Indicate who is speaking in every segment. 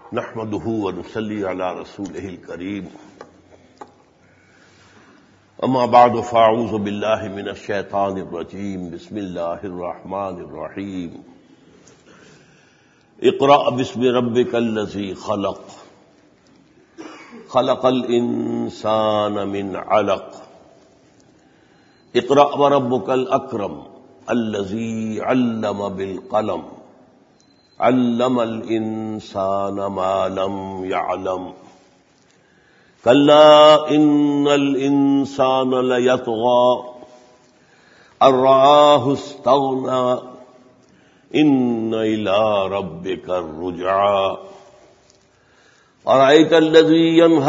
Speaker 1: نحمده ونصلي على رسوله الكريم اما بعد فاعوذ بالله من الشيطان الرجيم بسم الله الرحمن الرحيم اقرأ باسم ربك الذي خلق خلق الانسان من علق اقرأ وربك الاکرم الذي علم بالقلم علم الانسان ما لم يعلم كلا ان الانسان ليطغى ان رآه استغنى ان الى ربك الرجعى ارايت الذي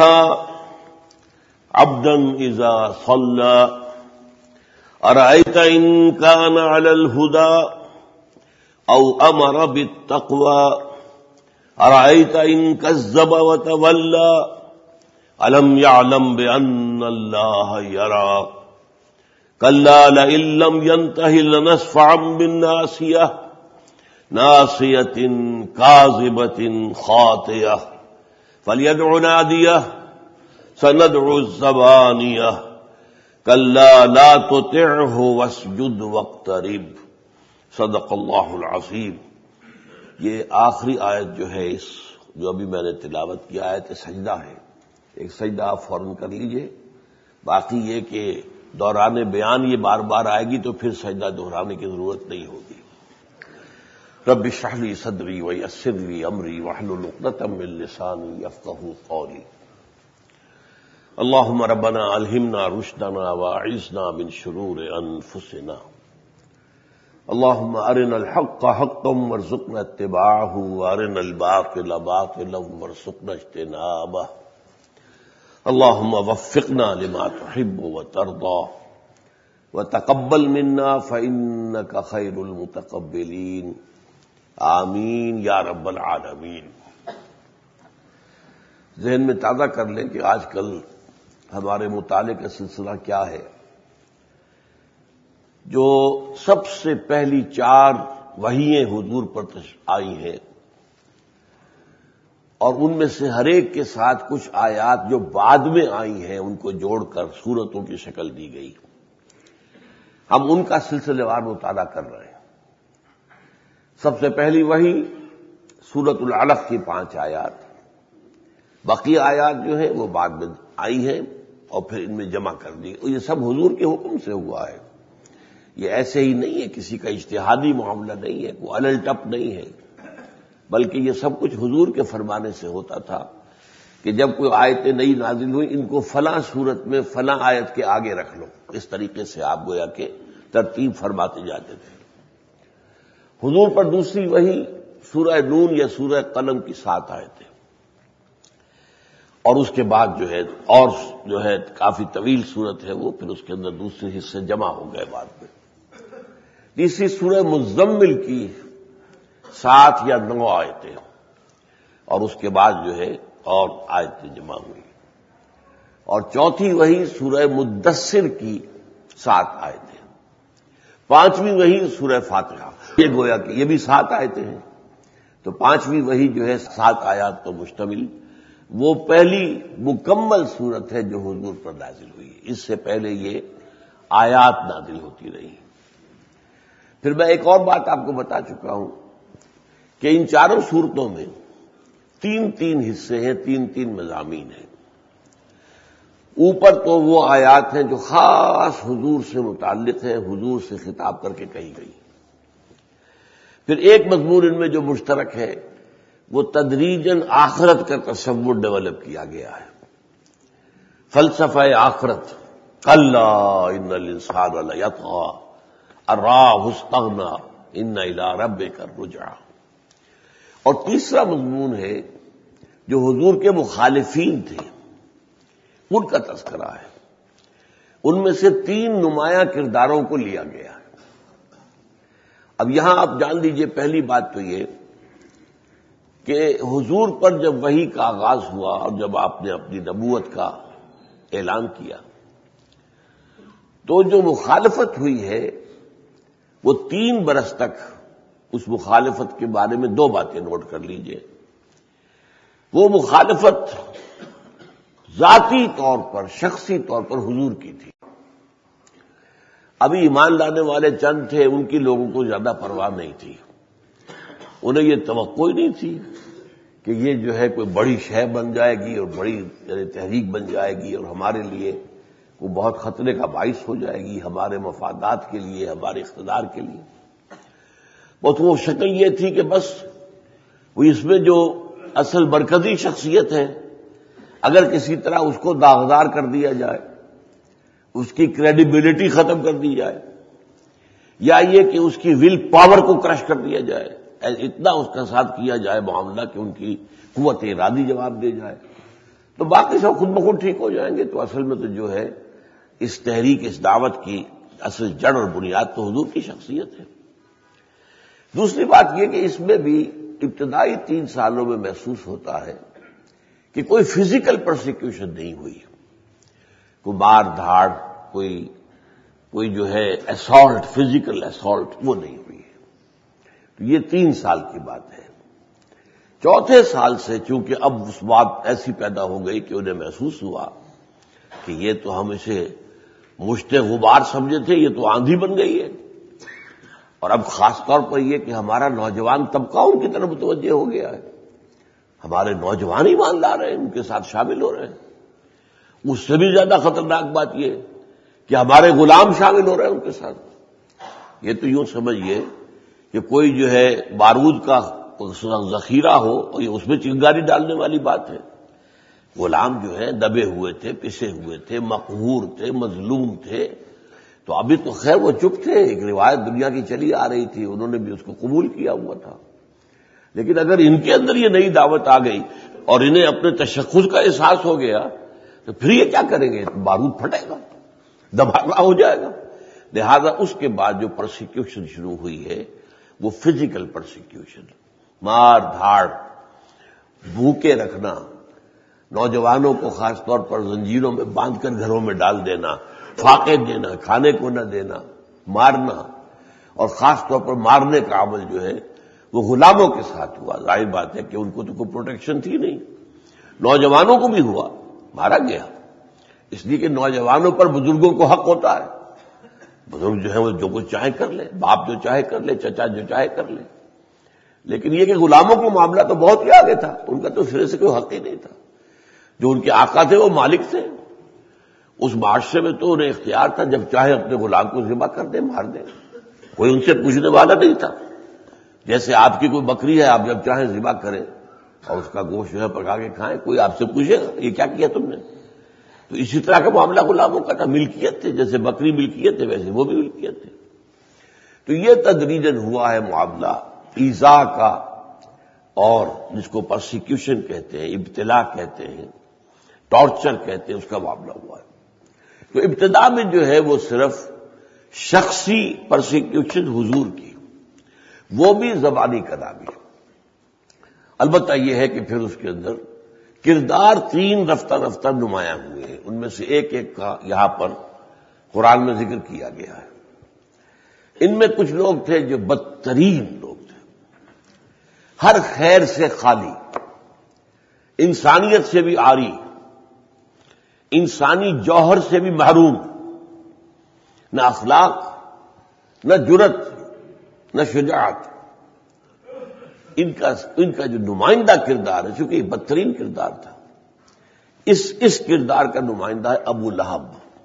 Speaker 1: ينهى عبدا اذا صلى ارايت ان كان على الهدى او امر بالتقوى ارايت ان كذب وتولى الم يعلم بان الله يرى كلا لئن لم ينته لنسفعا بالناصيه ناصيه كاذبه خاطئه فليدع ناديه سندع الزبانيه كلا لا تطعه واسجد واقترب صدق اللہ العظیم۔ یہ آخری آیت جو ہے جو ابھی میں نے تلاوت کی آیت سجدہ ہے، ایک سجدہ آپ فوراً کر لیجئے، باقی یہ کہ دوران بیان یہ بار بار آئے گی تو پھر سجدہ دہرانے کی ضرورت نہیں ہوگی۔ رب اشرح لی صدری ویسر لی امری واحلل عقدۃ من لسانی یفقہوا قولی۔ اللہم ربنا الہمنا رشدنا واعذنا من شرور انفسنا۔ اللهم ارنا الحق حقا وارزقنا اتباعه وارنا الباطل باطلا وارزقنا اجتنابه اللهم وفقنا لما تحب وترضى وتقبل منا فإنك خير المتقبلين آمین یا رب العالمین۔ ذہن میں تازہ کر لیں کہ آج کل ہمارے مطالعے کا سلسلہ کیا ہے۔ جو سب سے پہلی 4 وحییں حضور پر آئی ہیں اور ان میں سے ہر ایک کے ساتھ کچھ آیات جو بعد میں آئی ہیں ان کو جوڑ کر سورتوں کی شکل دی گئی، ہم ان کا سلسلے وار مطالعہ کر رہے ہیں۔ سب سے پہلی وحی سورۃ العلق کی 5 آیات، باقی آیات جو ہیں وہ بعد میں آئی ہیں اور پھر ان میں جمع کر دی۔ یہ سب حضور کے حکم سے ہوا ہے، یہ ایسے ہی نہیں ہے، کسی کا اجتہادی معاملہ نہیں ہے، کوئی الل ٹپ نہیں ہے، بلکہ یہ سب کچھ حضور کے فرمانے سے ہوتا تھا کہ جب کوئی آیتیں نئی نازل ہوئی ان کو فلاں صورت میں فلاں آیت کے آگے رکھ لو، اس طریقے سے آپ گویا کہ ترتیب فرماتے جاتے تھے۔ حضور پر دوسری وحی سورہ نون یا سورہ قلم کی 7 آیتیں، اور اس کے بعد جو ہے کافی طویل صورت ہے وہ، پھر اس کے اندر دوسرے حصے جمع ہو گئے بعد میں۔ تیسری سورہ مزمل کی 7 یا 9 آیتیں، اور اس کے بعد جو ہے اور آیتیں جمع ہوئی، اور چوتھی وحی سورہ مدثر کی 7 آیتیں، 5ویں وحی سورہ فاتحہ، یہ گویا کہ یہ بھی 7 آیتیں ہیں، تو 5ویں وحی جو ہے 7 آیات پر مشتمل وہ پہلی مکمل صورت ہے جو حضور پر نازل ہوئی، اس سے پہلے یہ آیات نازل ہوتی رہی۔ پھر میں ایک اور بات آپ کو بتا چکا ہوں کہ ان 4 صورتوں میں 3 حصے ہیں، 3 مضامین ہیں۔ اوپر تو وہ آیات ہیں جو خاص حضور سے متعلق ہیں، حضور سے خطاب کر کے کہی گئی۔ پھر ایک مضمون ان میں جو مشترک ہے وہ تدریجاً آخرت کا تصور ڈیولپ کیا گیا ہے، فلسفہ آخرت، کلا ان الانسان لیطغی ان رآہ استغنی ان الی ربک الرجعی۔ اور تیسرا مضمون ہے جو حضور کے مخالفین تھے ان کا تذکرہ ہے، ان میں سے 3 نمایاں کرداروں کو لیا گیا ہے۔ اب یہاں آپ جان لیجئے پہلی بات تو یہ کہ حضور پر جب وحی کا آغاز ہوا اور جب آپ نے اپنی نبوت کا اعلان کیا تو جو مخالفت ہوئی ہے وہ 3 برس تک اس مخالفت کے بارے میں 2 باتیں نوٹ کر لیجئے وہ مخالفت ذاتی طور پر، شخصی طور پر حضور کی تھی۔ ابھی ایمان لانے والے چند تھے، ان کی لوگوں کو زیادہ پرواہ نہیں تھی، انہیں یہ توقع ہی نہیں تھی کہ یہ جو ہے کوئی بڑی شے بن جائے گی اور بڑی تحریک بن جائے گی اور ہمارے لیے وہ بہت خطرے کا باعث ہو جائے گی، ہمارے مفادات کے لیے، ہمارے اقتدار کے لیے۔ بہت وہ شکل یہ تھی کہ بس وہ اس میں جو اصل مرکزی شخصیت ہے، اگر کسی طرح اس کو داغدار کر دیا جائے، اس کی کریڈیبلٹی ختم کر دی جائے، یا یہ کہ اس کی ول پاور کو کرش کر دیا جائے، اتنا اس کا ساتھ کیا جائے معاملہ کہ ان کی قوت ارادی جواب دے جائے، تو باقی سب خود بخود ٹھیک ہو جائیں گے۔ تو اصل میں تو جو ہے اس تحریک، اس دعوت کی اصل جڑ اور بنیاد تو حضور کی شخصیت ہے۔ دوسری بات یہ کہ اس میں بھی ابتدائی 3 سالوں میں محسوس ہوتا ہے کہ کوئی فزیکل پرسیکیوشن نہیں ہوئی، کوئی مار دھاڑ، کوئی جو ہے اسالٹ، فزیکل اسالٹ، وہ نہیں ہوئی ہے۔ تو یہ 3 سال کی بات ہے۔ چوتھے سال سے چونکہ اب اس بات ایسی پیدا ہو گئی کہ انہیں محسوس ہوا کہ یہ تو ہم اسے مشت غبار سمجھے تھے، یہ تو آندھی بن گئی ہے، اور اب خاص طور پر یہ کہ ہمارا نوجوان طبقہ ان کی طرف متوجہ ہو گیا ہے، ہمارے نوجوان ایماندار ہیں، ان کے ساتھ شامل ہو رہے ہیں۔ اس سے بھی زیادہ خطرناک بات یہ کہ ہمارے غلام شامل ہو رہے ہیں ان کے ساتھ۔ یہ تو یوں سمجھیے کہ کوئی جو ہے بارود کا ذخیرہ ہو اور یہ اس میں چنگاری ڈالنے والی بات ہے۔ غلام جو ہے دبے ہوئے تھے، پسے ہوئے تھے، مقہور تھے، مظلوم تھے، تو ابھی تو خیر وہ چپ تھے، ایک روایت دنیا کی چلی آ رہی تھی، انہوں نے بھی اس کو قبول کیا ہوا تھا۔ لیکن اگر ان کے اندر یہ نئی دعوت آ گئی اور انہیں اپنے تشخص کا احساس ہو گیا تو پھر یہ کیا کریں گے؟ بارود پھٹے گا، دھماکہ ہو جائے گا۔ لہذا اس کے بعد جو پرسیکیوشن شروع ہوئی ہے وہ فزیکل پرسیکیوشن، مار دھاڑ، بھوکے رکھنا، نوجوانوں کو خاص طور پر زنجیروں میں باندھ کر گھروں میں ڈال دینا، فاقے دینا، کھانے کو نہ دینا، مارنا، اور خاص طور پر مارنے کا عمل جو ہے وہ غلاموں کے ساتھ ہوا۔ ظاہر بات ہے کہ ان کو تو کوئی پروٹیکشن تھی نہیں، نوجوانوں کو بھی ہوا، مارا گیا، اس لیے کہ نوجوانوں پر بزرگوں کو حق ہوتا ہے۔ بزرگ جو ہے وہ جو کچھ چاہے کر لے، باپ جو چاہے کر لے، چچا جو چاہے کر لے، لیکن یہ کہ غلاموں کو معاملہ تو بہت ہی آگے تھا، ان کا تو سرے سے کوئی حق ہی نہیں تھا۔ جو ان کے آقا تھے وہ مالک تھے، اس معاشرے میں تو انہیں اختیار تھا، جب چاہے اپنے غلام کو ذبح کر دیں، مار دیں، کوئی ان سے پوچھنے والا نہیں تھا۔ جیسے آپ کی کوئی بکری ہے، آپ جب چاہیں ذبح کریں اور اس کا گوشت جو ہے پکا کے کھائیں، کوئی آپ سے پوچھے گا یہ کیا کیا تم نے؟ تو اسی طرح کا معاملہ غلاموں کا تھا، ملکیت تھے، جیسے بکری ملکیت ہے ویسے وہ بھی ملکیت تھے۔ تو یہ تدریجاً ہوا ہے معاملہ ایذا کا، اور جس کو پرسیکیوشن کہتے ہیں، ابتلا کہتے ہیں، ٹارچر کہتے ہیں، اس کا معاملہ ہوا ہے۔ تو ابتدا میں جو ہے وہ صرف شخصی پرسیکیوشن حضور کی، وہ بھی زبانی کلامی۔ البتہ یہ ہے کہ پھر اس کے اندر کردار 3 رفتہ رفتہ نمایاں ہوئے ہیں، ان میں سے ایک ایک کا یہاں پر قرآن میں ذکر کیا گیا ہے۔ ان میں کچھ لوگ تھے جو بدترین لوگ تھے، ہر خیر سے خالی، انسانیت سے بھی عاری، انسانی جوہر سے بھی محروم، نہ اخلاق، نہ جرت، نہ شجاعت۔ ان کا جو نمائندہ کردار ہے، چونکہ یہ بدترین کردار تھا، اس کردار کا نمائندہ ہے ابو لہب،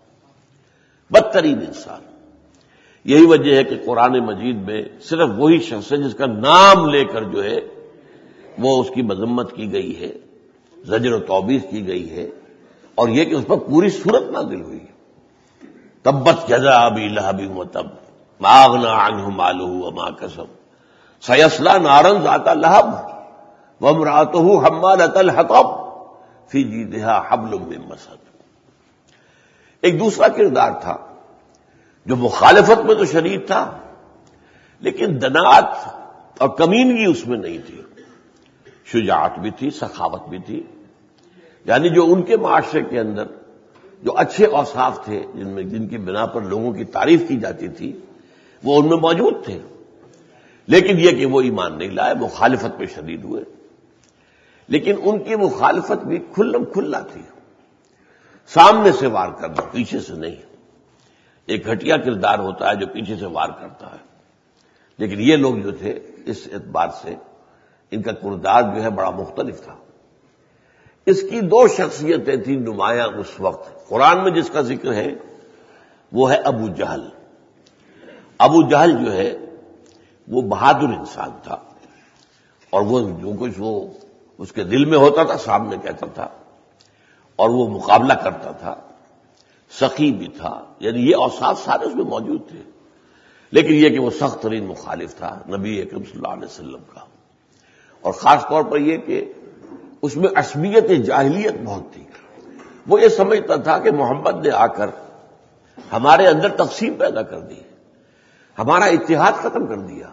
Speaker 1: بدترین انسان۔ یہی وجہ ہے کہ قرآن مجید میں صرف وہی شخص ہے جس کا نام لے کر جو ہے وہ اس کی مذمت کی گئی ہے، زجر و توبیخ کی گئی ہے، اور یہ کہ اس پر پوری صورت نازل ہوئی ہے۔ تبت یدا ابی لہب وتب ما اغنی عنہ مالہ وما کسب سیصلی نارا ذات لہب وامرأتہ حمالۃ الحطب فی جیدہا حبل من مسد۔ ایک دوسرا کردار تھا جو مخالفت میں تو شریک تھا، لیکن دناعت اور کمینگی اس میں نہیں تھی، شجاعت بھی تھی، سخاوت بھی تھی، یعنی جو ان کے معاشرے کے اندر جو اچھے اوصاف تھے، جن کی بنا پر لوگوں کی تعریف کی جاتی تھی، وہ ان میں موجود تھے، لیکن یہ کہ وہ ایمان نہیں لائے، مخالفت میں شدید ہوئے۔ لیکن ان کی مخالفت بھی کھلم کھلا تھی، سامنے سے وار کرنا، پیچھے سے نہیں۔ ایک گھٹیا کردار ہوتا ہے جو پیچھے سے وار کرتا ہے، لیکن یہ لوگ جو تھے اس اعتبار سے ان کا کردار جو ہے بڑا مختلف تھا۔ اس کی دو شخصیتیں تھیں نمایاں اس وقت، قرآن میں جس کا ذکر ہے وہ ہے ابو جہل۔ ابو جہل جو ہے وہ بہادر انسان تھا، اور وہ جو کچھ وہ اس کے دل میں ہوتا تھا سامنے کہتا تھا، اور وہ مقابلہ کرتا تھا، سخی بھی تھا، یعنی یہ اوصاف سارے اس میں موجود تھے، لیکن یہ کہ وہ سخت ترین مخالف تھا نبی اکرم صلی اللہ علیہ وسلم کا، اور خاص طور پر یہ کہ اس میں عصبیت جاہلیت بہت تھی۔ وہ یہ سمجھتا تھا کہ محمد نے آ کر ہمارے اندر تقسیم پیدا کر دی، ہمارا اتحاد ختم کر دیا،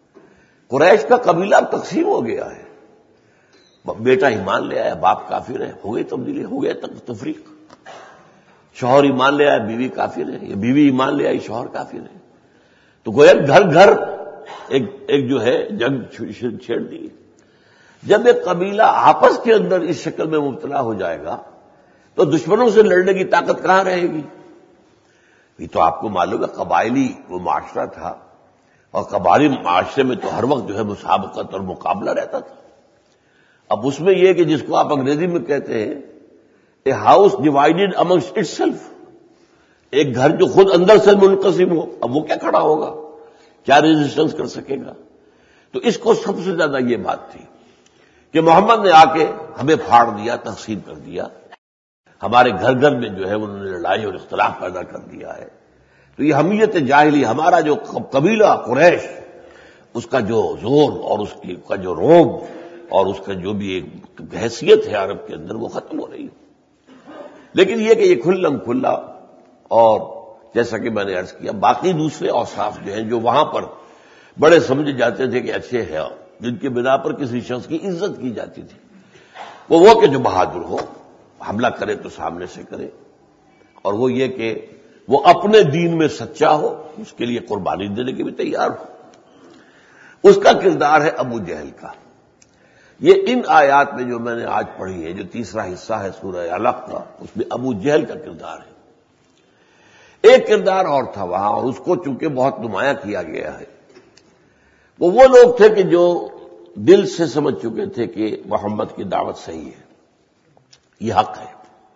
Speaker 1: قریش کا قبیلہ اب تقسیم ہو گیا ہے، بیٹا ایمان لے آیا باپ کافر ہے، ہو گئی تبدیلی، ہو گیا تفریق، شوہر ایمان لے آیا بیوی کافر ہے، یا بیوی ایمان لے آئی شوہر کافر ہے، تو گویا گھر گھر ایک جو ہے جنگ چھیڑ دی۔ جب ایک قبیلہ آپس کے اندر اس شکل میں مبتلا ہو جائے گا تو دشمنوں سے لڑنے کی طاقت کہاں رہے گی؟ یہ تو آپ کو معلوم ہے قبائلی وہ معاشرہ تھا، اور قبائلی معاشرے میں تو ہر وقت جو ہے مسابقت اور مقابلہ رہتا تھا۔ اب اس میں یہ کہ جس کو آپ انگریزی میں کہتے ہیں a house divided amongst itself, ایک گھر جو خود اندر سے منقسم ہو، اب وہ کیا کھڑا ہوگا، کیا ریزسٹنس کر سکے گا؟ تو اس کو سب سے زیادہ یہ بات تھی کہ محمد نے آ کے ہمیں پھاڑ دیا، تقسیم کر دیا، ہمارے گھر گھر میں جو ہے انہوں نے لڑائی اور اختلاف پیدا کر دیا ہے۔ تو یہ حمیت جاہلی، ہمارا جو قبیلہ قریش، اس کا جو زور اور اس کا جو روب اور اس کا جو بھی ایک حیثیت ہے عرب کے اندر، وہ ختم ہو رہی ہے۔ لیکن یہ کہ یہ کھلم کھلا، اور جیسا کہ میں نے عرض کیا باقی دوسرے اوصاف جو ہیں جو وہاں پر بڑے سمجھے جاتے تھے کہ اچھے ہیں، جن کے بنا پر کسی شخص کی عزت کی جاتی تھی، وہ کہ جو بہادر ہو، حملہ کرے تو سامنے سے کرے، اور وہ یہ کہ وہ اپنے دین میں سچا ہو، اس کے لیے قربانی دینے کے بھی تیار ہو۔ اس کا کردار ہے ابو جہل کا۔ یہ ان آیات میں جو میں نے آج پڑھی ہے، جو تیسرا حصہ ہے سورہ علق کا، اس میں ابو جہل کا کردار ہے۔ ایک کردار اور تھا وہاں، اور اس کو چونکہ بہت نمایاں کیا گیا ہے، وہ لوگ تھے کہ جو دل سے سمجھ چکے تھے کہ محمد کی دعوت صحیح ہے، یہ حق ہے،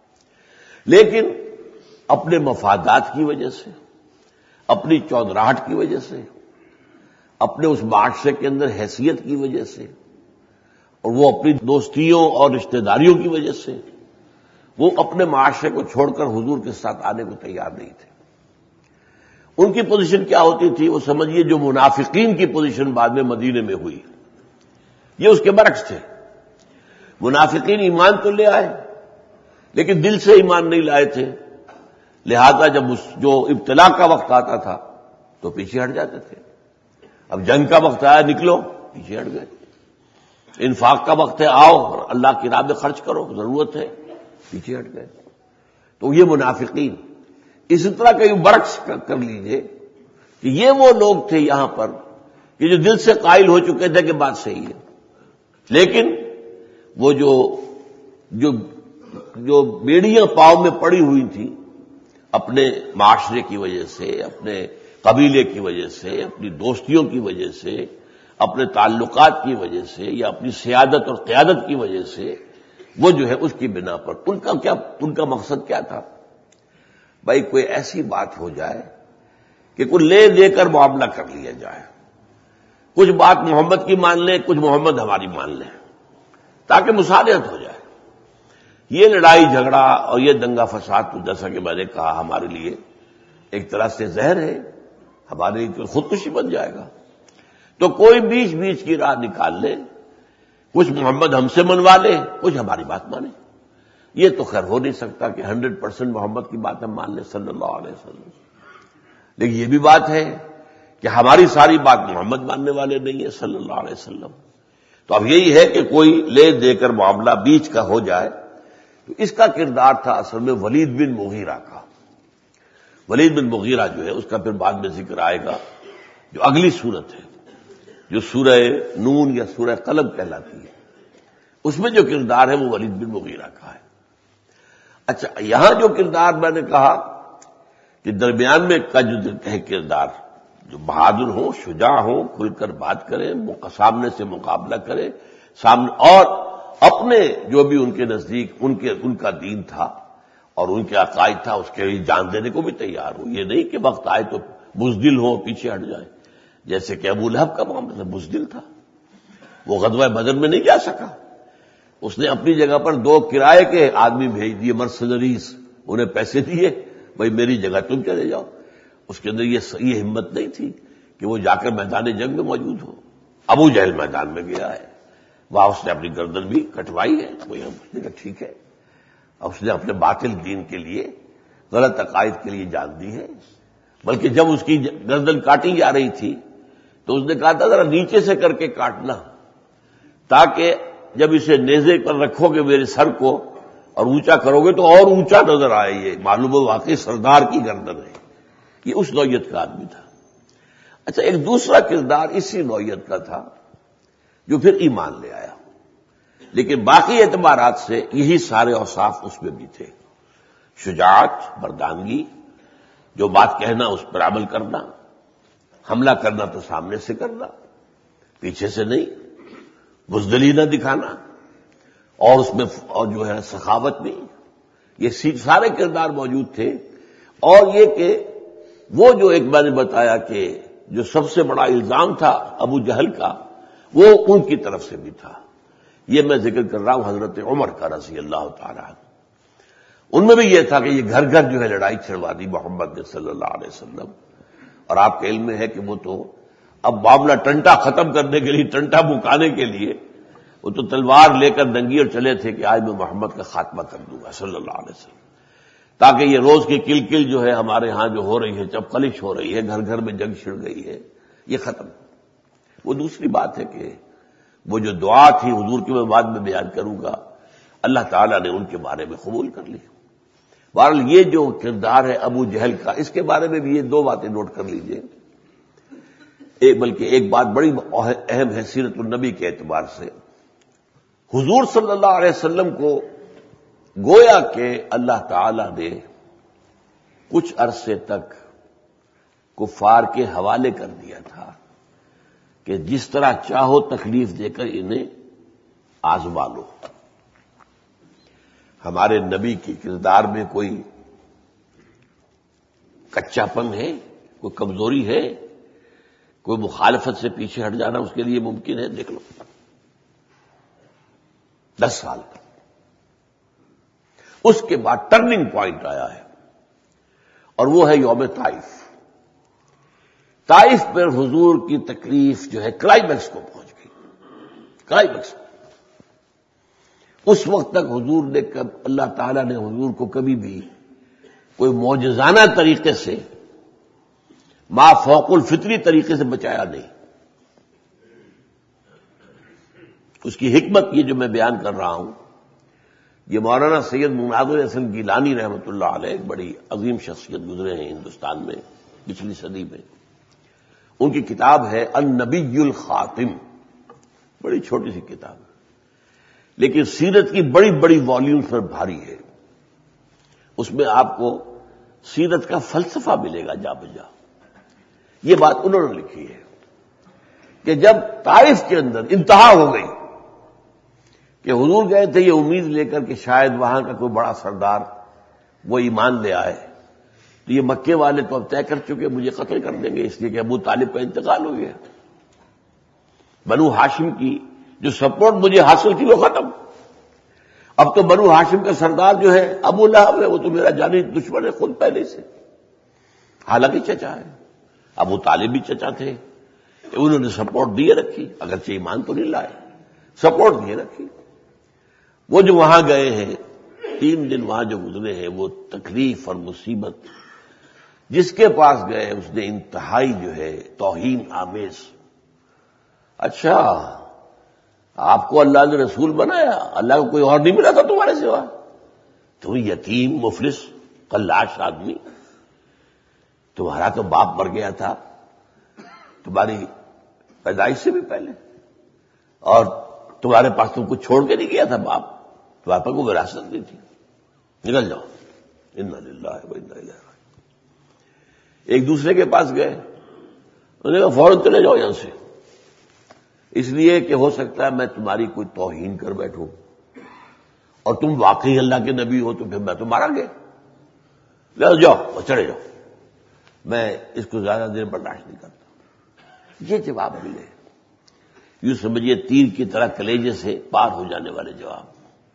Speaker 1: لیکن اپنے مفادات کی وجہ سے، اپنی چودراہٹ کی وجہ سے، اپنے اس معاشرے کے اندر حیثیت کی وجہ سے، اور وہ اپنی دوستیوں اور رشتہ داریوں کی وجہ سے، وہ اپنے معاشرے کو چھوڑ کر حضور کے ساتھ آنے کو تیار نہیں تھے۔ ان کی پوزیشن کیا ہوتی تھی؟ وہ سمجھیے جو منافقین کی پوزیشن بعد میں مدینے میں ہوئی، یہ اس کے برعکس تھے۔ منافقین ایمان تو لے آئے لیکن دل سے ایمان نہیں لائے تھے، لہذا جب جو ابتلا کا وقت آتا تھا تو پیچھے ہٹ جاتے تھے۔ اب جنگ کا وقت آیا، نکلو، پیچھے ہٹ گئے۔ انفاق کا وقت ہے، آؤ اللہ کی راہ میں خرچ کرو، ضرورت ہے، پیچھے ہٹ گئے۔ تو یہ منافقین، اسی طرح کئی برعکس کر لیجئے کہ یہ وہ لوگ تھے یہاں پر کہ جو دل سے قائل ہو چکے تھے کہ بات صحیح ہے، لیکن وہ جو بیڑیاں پاؤں میں پڑی ہوئی تھیں اپنے معاشرے کی وجہ سے، اپنے قبیلے کی وجہ سے، اپنی دوستیوں کی وجہ سے، اپنے تعلقات کی وجہ سے، یا اپنی سیادت اور قیادت کی وجہ سے، وہ جو ہے اس کی بنا پر ان کا مقصد کیا تھا؟ بھائی کوئی ایسی بات ہو جائے کہ کوئی لے دے کر معاملہ کر لیا جائے، کچھ بات محمد کی مان لیں، کچھ محمد ہماری مان لیں، تاکہ مصالحت ہو جائے۔ یہ لڑائی جھگڑا اور یہ دنگا فساد تو جیسا کہ میں نے کہا ہمارے لیے ایک طرح سے زہر ہے، ہمارے لیے تو خودکشی بن جائے گا۔ تو کوئی بیچ کی راہ نکال لے، کچھ محمد ہم سے منوا لے، کچھ ہماری بات مانے۔ یہ تو خیر ہو نہیں سکتا کہ 100% محمد کی بات ہم مان لیں صلی اللہ علیہ وسلم، لیکن یہ بھی بات ہے کہ ہماری ساری بات محمد ماننے والے نہیں ہے صلی اللہ علیہ وسلم۔ تو اب یہی ہے کہ کوئی لے دے کر معاملہ بیچ کا ہو جائے۔ تو اس کا کردار تھا اصل میں ولید بن مغیرہ کا۔ ولید بن مغیرہ جو ہے اس کا پھر بعد میں ذکر آئے گا، جو اگلی سورت ہے، جو سورہ نون یا سورہ قلم کہلاتی ہے، اس میں جو کردار ہے وہ ولید بن مغیرہ کا ہے۔ اچھا، یہاں جو کردار میں نے کہا کہ درمیان میں کا جو ہے کردار، جو بہادر ہوں، شجاع ہوں، کھل کر بات کریں، سامنے سے مقابلہ کریں، سامنے، اور اپنے جو بھی ان کے نزدیک ان کا دین تھا اور ان کے عقائد تھا اس کے لیے جان دینے کو بھی تیار ہو۔ یہ نہیں کہ وقت آئے تو بزدل ہو، پیچھے ہٹ جائے، جیسے کہ ابو لہب کا معاملہ بزدل تھا، وہ غزوہ بدر میں نہیں جا سکا۔ اس نے اپنی جگہ پر 2 کرائے کے آدمی بھیج دیے، مرسنریز، انہیں پیسے دیے، بھائی میری جگہ تم چلے جاؤ۔ اس کے اندر یہ ہمت نہیں تھی کہ وہ جا کر میدان جنگ میں موجود ہو۔ ابو جہل میدان میں گیا ہے، وہاں اس نے اپنی گردن بھی کٹوائی ہے، کوئی ہم نے کہا ٹھیک ہے، اس نے اپنے باطل دین کے لیے، غلط عقائد کے لیے جان دی ہے۔ بلکہ جب اس کی گردن کاٹی جا رہی تھی تو اس نے کہا تھا ذرا نیچے سے کر کے کاٹنا، تاکہ جب اسے نیزے پر رکھو گے میرے سر کو اور اونچا کرو گے تو اور اونچا نظر آئے، یہ معلوم ہو واقعی سردار کی گردن ہے۔ یہ اس نوعیت کا آدمی تھا۔ اچھا، ایک دوسرا کردار اسی نوعیت کا تھا جو پھر ایمان لے آیا، لیکن باقی اعتبارات سے یہی سارے اوصاف اس میں بھی تھے: شجاعت، مردانگی، جو بات کہنا اس پر عمل کرنا، حملہ کرنا تو سامنے سے کرنا، پیچھے سے نہیں، بزدلی نہ دکھانا، اور اس میں اور جو ہے سخاوت بھی، یہ سارے کردار موجود تھے۔ اور یہ کہ وہ جو ایک میں نے بتایا کہ جو سب سے بڑا الزام تھا ابو جہل کا، وہ ان کی طرف سے بھی تھا۔ یہ میں ذکر کر رہا ہوں حضرت عمر کا رضی اللہ تعالیٰ عنہ۔ ان میں بھی یہ تھا کہ یہ گھر گھر جو ہے لڑائی چھڑوا دی محمد صلی اللہ علیہ وسلم، اور آپ کے علم میں ہے کہ وہ تو اب معاملہ ٹنٹا ختم کرنے کے لیے، ٹنٹا مکانے کے لیے وہ تو تلوار لے کر دنگی اور چلے تھے کہ آج میں محمد کا خاتمہ کر دوں گا صلی اللہ علیہ وسلم، تاکہ یہ روز کی کل کل جو ہے ہمارے ہاں جو ہو رہی ہے، چپقلش ہو رہی ہے، گھر گھر میں جنگ چھڑ گئی ہے، یہ ختم۔ وہ دوسری بات ہے کہ وہ جو دعا تھی حضور کی میں بعد میں بیان کروں گا، اللہ تعالیٰ نے ان کے بارے میں قبول کر لی۔ بہرحال یہ جو کردار ہے ابو جہل کا، اس کے بارے میں بھی یہ 2 باتیں نوٹ کر لیجئے۔ بلکہ ایک بات بڑی اہم ہے سیرت النبی کے اعتبار سے، حضور صلی اللہ علیہ وسلم کو گویا کہ اللہ تعالی نے کچھ عرصے تک کفار کے حوالے کر دیا تھا کہ جس طرح چاہو تکلیف دے کر انہیں آزما لو۔ ہمارے نبی کی کردار میں کوئی کچا پن ہے، کوئی کمزوری ہے، کوئی مخالفت سے پیچھے ہٹ جانا اس کے لیے ممکن ہے؟ دیکھ لو 10 سال کا۔ اس کے بعد ٹرننگ پوائنٹ آیا ہے، اور وہ ہے یوم طائف۔ طائف پر حضور کی تکلیف جو ہے کلائمیکس کو پہنچ گئی، کلائمیکس۔ اس وقت تک حضور نے اللہ تعالیٰ نے حضور کو کبھی بھی کوئی معجزانہ طریقے سے، ما فوق الفطری طریقے سے بچایا نہیں۔ اس کی حکمت یہ جو میں بیان کر رہا ہوں، یہ مولانا سید مناظر حسن گیلانی رحمۃ اللہ علیہ، ایک بڑی عظیم شخصیت گزرے ہیں ہندوستان میں پچھلی صدی میں۔ ان کی کتاب ہے النبی الخاتم، بڑی چھوٹی سی کتاب، لیکن سیرت کی بڑی بڑی والیومز پر بھاری ہے۔ اس میں آپ کو سیرت کا فلسفہ ملے گا جا بجا۔ یہ بات انہوں نے لکھی ہے کہ جب طائف کے اندر انتہا ہو گئی کہ حضور گئے تھے یہ امید لے کر کہ شاید وہاں کا کوئی بڑا سردار وہ ایمان لے آئے، تو یہ مکے والے تو اب طے کر چکے مجھے قتل کر دیں گے، اس لیے کہ ابو طالب کا انتقال ہو گیا، بنو ہاشم کی جو سپورٹ مجھے حاصل تھی وہ ختم۔ اب تو بنو ہاشم کا سردار جو ہے ابو لہب ہے، وہ تو میرا جانی دشمن ہے خود پہلے سے، حالانکہ چچا ہے، ابو طالب بھی چچا تھے، انہوں نے سپورٹ دیے رکھی، اگرچہ ایمان تو نہیں لائے، سپورٹ دیے رکھی۔ وہ جو وہاں گئے ہیں 3 دن وہاں جو گزرے ہیں، وہ تکلیف اور مصیبت، جس کے پاس گئے اس نے انتہائی جو ہے توہین آمیز، اچھا آپ کو اللہ نے رسول بنایا، اللہ کو کوئی اور نہیں ملا تھا تمہارے سوا؟ تم یتیم مفلس قلاش آدمی، تمہارا تو باپ مر گیا تھا تمہاری پیدائش سے بھی پہلے، اور تمہارے پاس تم کچھ چھوڑ کے نہیں گیا تھا باپ؟ تمہارے پاس کو وراثت نہیں تھی؟ نکل جاؤ. انا للہ و انا الیہ راجعون. ایک دوسرے کے پاس گئے, انہوں نے کہا فوراً چلے جاؤ یہاں سے, اس لیے کہ ہو سکتا ہے میں تمہاری کوئی توہین کر بیٹھوں, اور تم واقعی اللہ کے نبی ہو تو پھر میں تو مارا گیا. لے جاؤ اور چلے جاؤ, میں اس کو زیادہ دیر برداشت نہیں کرتا. یہ جواب ملے, یوں سمجھیے تیر کی طرح کلیجے سے پار ہو جانے والے جواب.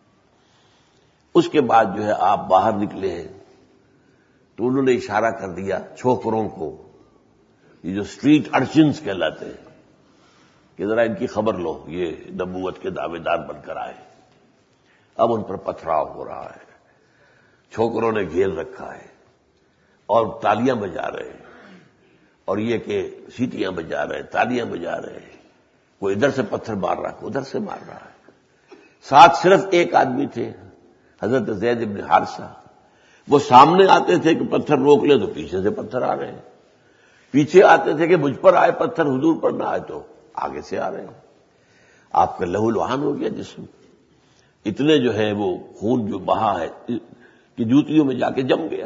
Speaker 1: اس کے بعد جو ہے آپ باہر نکلے ہیں تو انہوں نے اشارہ کر دیا چھوکروں کو, یہ جو اسٹریٹ ارچنز کہلاتے ہیں, کہ ذرا ان کی خبر لو, یہ نبوت کے دعوے دار بن کر آئے. اب ان پر پتھراؤ ہو رہا ہے, چھوکروں نے گھیر رکھا ہے اور تالیاں بجا رہے ہیں, اور یہ کہ سیٹیاں بجا رہے ہیں, تالیاں بجا رہے ہیں. کوئی ادھر سے پتھر مار رہا ہے, کوئی ادھر سے مار رہا ہے. ساتھ صرف ایک آدمی تھے, حضرت زید بن حارثہ. وہ سامنے آتے تھے کہ پتھر روک لے تو پیچھے سے پتھر آ رہے ہیں, پیچھے آتے تھے کہ مجھ پر آئے پتھر, حضور پر نہ آئے تو آگے سے آ رہے ہیں. آپ کا لہو لہان ہو گیا جسم, اتنے جو ہے وہ خون جو بہا ہے کہ جوتیوں میں جا کے جم گیا.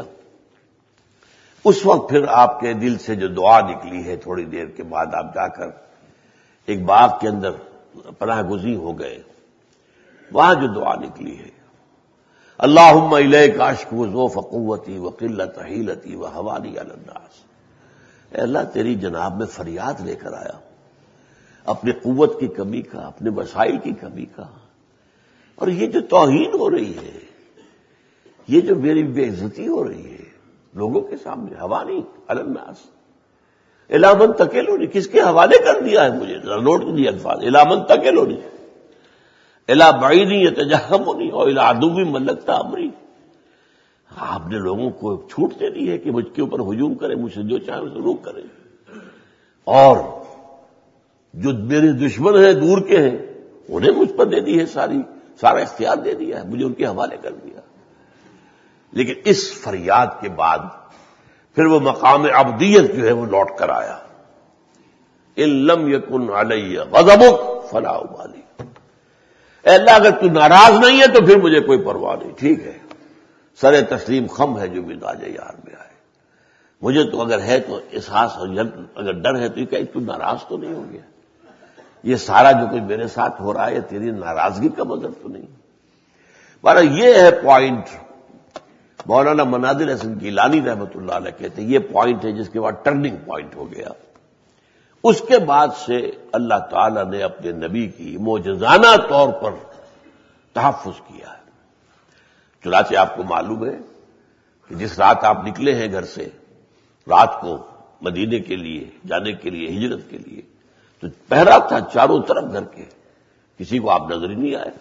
Speaker 1: اس وقت پھر آپ کے دل سے جو دعا نکلی ہے, تھوڑی دیر کے بعد آپ جا کر ایک باغ کے اندر پناہ گزین ہو گئے, وہاں جو دعا نکلی ہے, اللہم الیک اشکو ضعف قوتی وقلت حیلتی وہوانی علی الناس. اے اللہ تیری جناب میں فریاد لے کر آیا اپنی قوت کی کمی کا, اپنے وسائل کی کمی کا, اور یہ جو توہین ہو رہی ہے, یہ جو میری بے عزتی ہو رہی ہے لوگوں کے سامنے, حوانی علی الناس. الی من تکلونی, کس کے حوالے کر دیا ہے مجھے؟ ذرا نوٹ کیجیے الفاظ, الی من تکلونی, الی بعیدی یتجہمنی اور الی عدو ملکتا امری. آپ نے لوگوں کو چھوٹ دے دی ہے کہ مجھ کے اوپر ہجوم کرے, مجھ سے جو چاہے اسے روک کرے, اور جو میرے دشمن ہیں دور کے ہیں انہیں مجھ پر دے دی ہے, سارا اختیار دے دیا ہے, مجھے ان کے حوالے کر دیا. لیکن اس فریاد کے بعد پھر وہ مقام عبدیت جو ہے وہ لوٹ کر آیا. ان لم یکن علی غضبک فلا ابالی. اے اللہ اگر تو ناراض نہیں ہے تو پھر مجھے کوئی پرواہ نہیں, ٹھیک ہے, سر تسلیم خم ہے جو مزاج یار میں آئے. مجھے تو اگر ہے تو احساس اور اگر ڈر ہے تو یہ کہ تو ناراض تو نہیں ہو گیا, یہ سارا جو کچھ میرے ساتھ ہو رہا ہے تیری ناراضگی کا مطلب تو نہیں. بہرحال یہ ہے پوائنٹ. مولانا مناظر حسن گیلانی رحمۃ اللہ علیہ کہتے ہیں یہ پوائنٹ ہے جس کے بعد ٹرننگ پوائنٹ ہو گیا. اس کے بعد سے اللہ تعالی نے اپنے نبی کی معجزانہ طور پر تحفظ کیا ہے. چنانچہ آپ کو معلوم ہے کہ جس رات آپ نکلے ہیں گھر سے, رات کو مدینے کے لیے جانے کے لیے, ہجرت کے لیے, تو پہرا تھا چاروں طرف گھر کے, کسی کو آپ نظر ہی نہیں آئے.